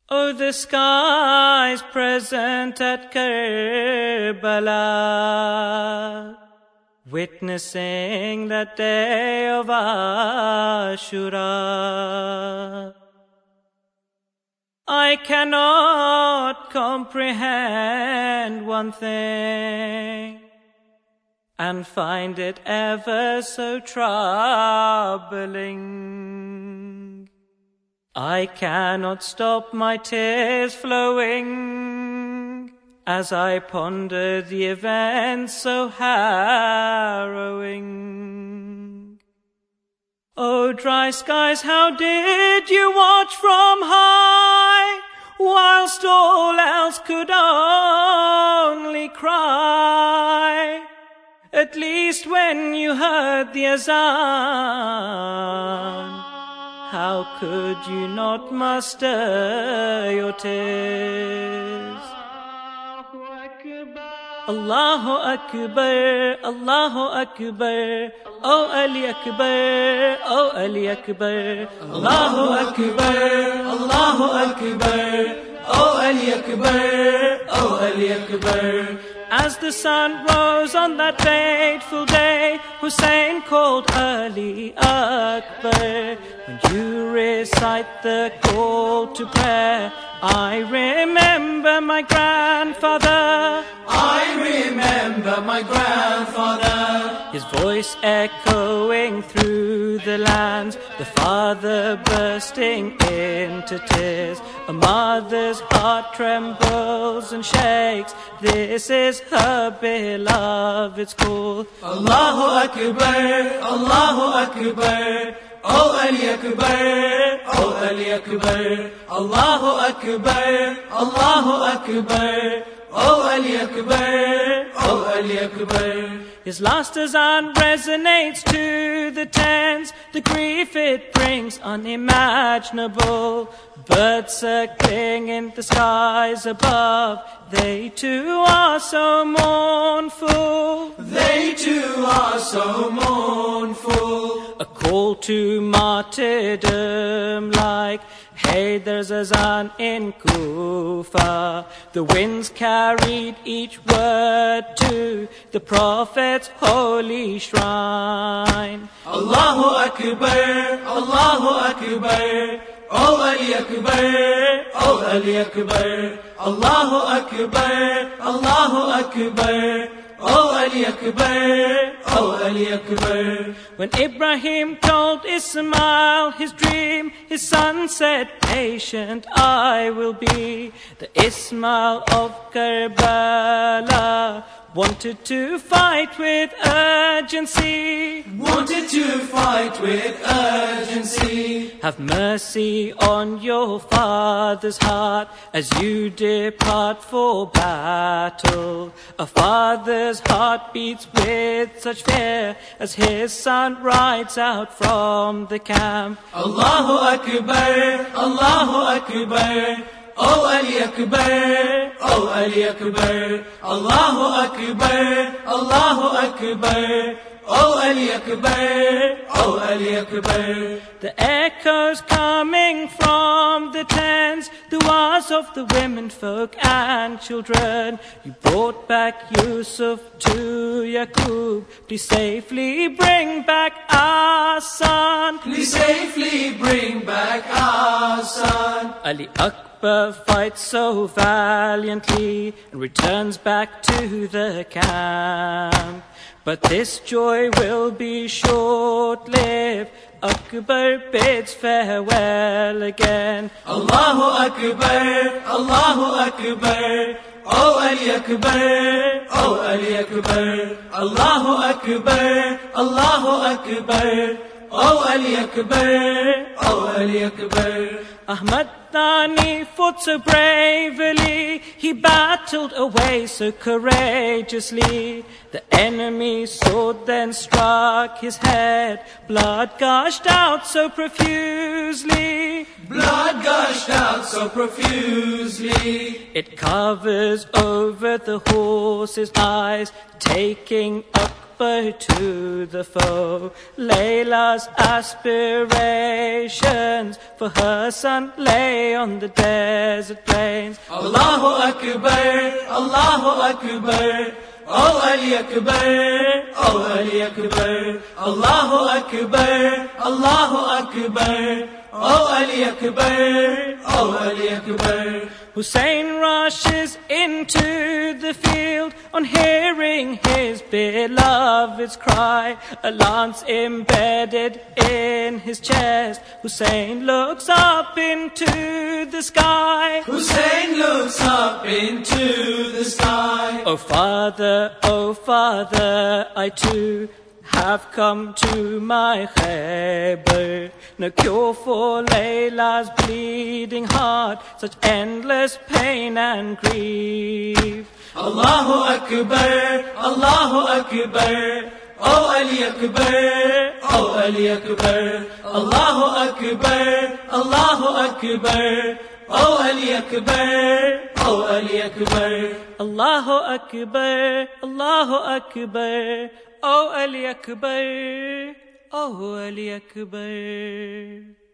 Oh, the skies present at Karbala, witnessing that day of Ashura. I cannot comprehend one thing and find it ever so troubling. I cannot stop my tears flowing as I ponder the events so harrowing. Oh, dry skies, how did you watch from high, whilst all else could only cry? At least when you heard the azan, how could you not muster your tears? Allahu Akbar, Allahu Akbar, oh Ali Akbar, oh Ali Akbar. Allahu Akbar, Allahu Akbar, oh Ali Akbar, oh Ali Akbar. As the sun rose on that fateful day, Hussein called Ali Akbar. When you recite the call to prayer, I remember my grandfather. I remember my grandfather. His voice echoing through the lands, the father bursting into tears. A mother's heart trembles and shakes. This is her beloved's call. Allahu Akbar, Allahu Akbar, oh Ali Akbar, oh Ali Akbar. Allahu Akbar, Allahu Akbar, oh Ali Akbar, oh Ali Akbar. His last azan resonates to the tens. The grief it brings unimaginable. Birds circling in the skies above, they too are so mournful. They too are so mournful. A call to martyrdom like, hey, there's azan in Kufa. The winds carried each word to the Prophet's holy shrine. Allahu Akbar, Allahu Akbar, oh Ali Akbar, oh Ali Akbar. Allahu Akbar, Allahu Akbar, oh Ali Akbar, oh Ali Akbar. When Ibrahim told Ismail his dream, his son said, patient I will be. The Ismail of Karbala wanted to fight with urgency. Wanted to fight with urgency. Have mercy on your father's heart as you depart for battle. A father's heart beats with such fear as his son rides out from the camp. Allahu Akbar, Allahu Akbar, oh Ali Akbar, oh Ali Akbar. Allahu Akbar, Allahu Akbar, oh Ali Akbar, oh Ali Akbar. The echoes coming from the tents, the du'as of the women folk and children. You brought back Yusuf to Yaqub. Please safely bring back our son. Please safely bring back our son. Ali Akbar fights so valiantly and returns back to the camp. But this joy will be short-lived. Akbar bids farewell again. Allahu Akbar, Allahu Akbar, oh Ali Akbar, oh Ali Akbar. Allahu Akbar, Allahu Akbar, oh Ali Akbar, oh Ali Akbar. Ahmad Thani fought so bravely, he battled away so courageously. The enemy's sword then struck his head, blood gushed out so profusely. Blood gushed out so profusely. It covers over the horse's eyes, taking whisper to the foe Layla's aspirations for her son lay on the desert plains. Allahu Akbar, Allahu Akbar, oh Ali Akbar, oh Ali Akbar, Allahu Akbar, Allahu Akbar, oh Ali Akbar, oh Ali Akbar. Hussein rushes into the field on hearing his beloved's cry. A lance embedded in his chest. Hussein looks up into the sky. Hussein looks up into the sky. Oh father, I too have come to my Khaybar. No cure for Layla's bleeding heart, such endless pain and grief. Allahu Akbar, Allahu Akbar, oh Ali Akbar, oh Ali Akbar, Allahu Akbar, Allahu Akbar, oh Ali Akbar, oh Ali Akbar. Allahu Akbar, Allahu Akbar, oh Ali Akbar, oh Ali Akbar.